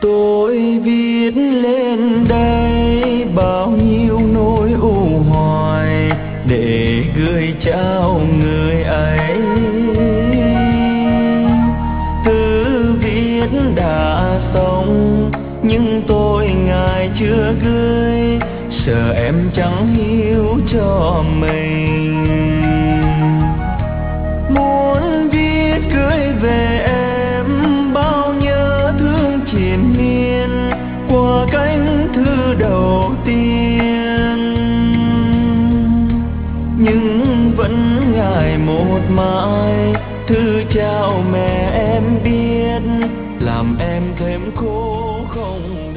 Tôi viết lên đây bao nhiêu nỗi u hoài để gửi trao người ấy. Thư viết đã xong nhưng tôi ngại chưa gửi, sợ em chẳng hiểu cho mình. Muốn viết gửi về em bao nhớ thương triền miên qua cánh thư đầu tiên, nhưng vẫn ngại một mãi thư chào mẹ em biết, làm em thêm khổ không.